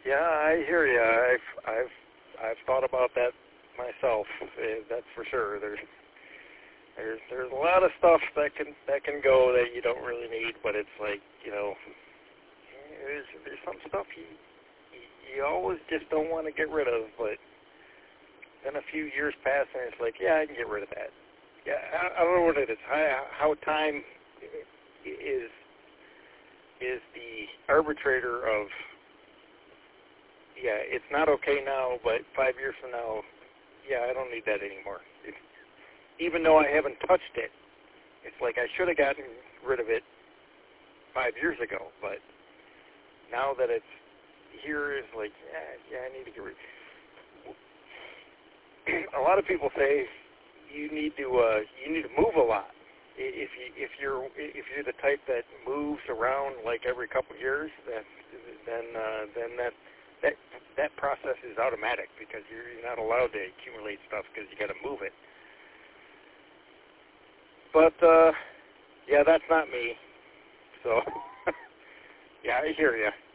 Yeah, I hear you. I've thought about that myself. That's for sure. There's a lot of stuff that can go that you don't really need, but it's like, there's some stuff you always just don't want to get rid of, but then a few years pass and it's like, yeah, I can get rid of that. Yeah, I don't know what it is. How time is the arbitrator of, yeah, it's not okay now, but 5 years from now, yeah, I don't need that anymore. Even though I haven't touched it, it's like I should have gotten rid of it 5 years ago, but now that it's here, it's like, yeah, I need to get rid of it. A lot of people say you need to move a lot. If you're the type that moves around like every couple of years, then that process is automatic because you're not allowed to accumulate stuff because you got to move it. But yeah, that's not me. So yeah, I hear you.